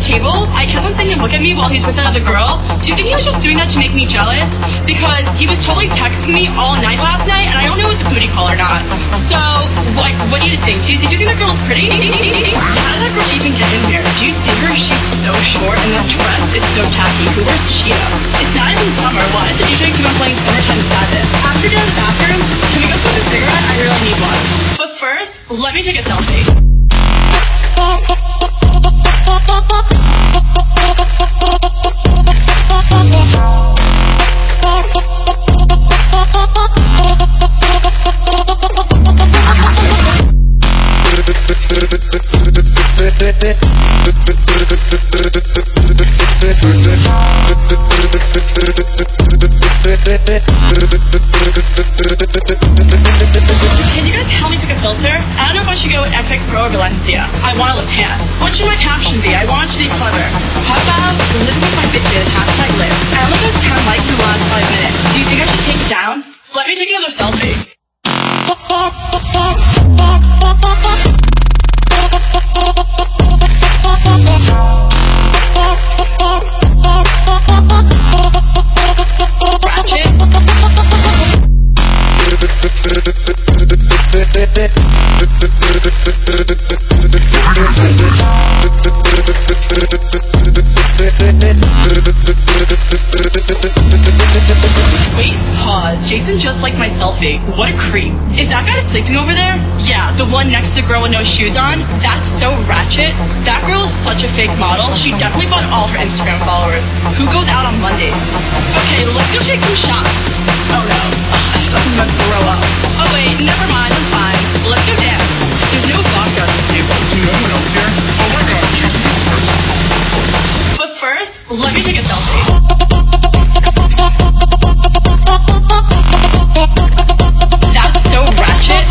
table, I kept on seeing him look at me while he's with another girl. Do you think he was just doing that to make me jealous? Because he was totally texting me all night last night, and I don't know if it's a booty call or not. So, what do you think? Do you think that girl's pretty? How did that girl even get in here? Do you see her? She's so short, and that dress is so tacky. Who wears Cheeto? It's not even summer. Why is the DJ keep on playing Summertime Sadness? After doing the bathroom, can we go smoke a cigarette? I really need one. But first, let me take a selfie. Can you guys help me pick a filter? I don't know if I should go with FX Pro or Valencia. I want to look tan. What should my caption be? I want it to be clever. How about living with my bitches, #live. I only got 10 likes in the last 5 minutes. Do you think I should take it down? Let me take another selfie. Wait, pause. Jason just liked my selfie. What a creep. Is that guy sleeping over there? Yeah, the one next to the girl with no shoes on? That's so ratchet. That girl is such a fake model. She definitely bought all her Instagram followers. Who goes out on Mondays? Okay, let's go take some shots. Oh no. I'm about to throw up. Oh wait, never mind. I'm fine. Let's go dance. There's no vodka at this table. Is no one else here? Oh my god, Jason first. But first, let me take a selfie. That's so ratchet.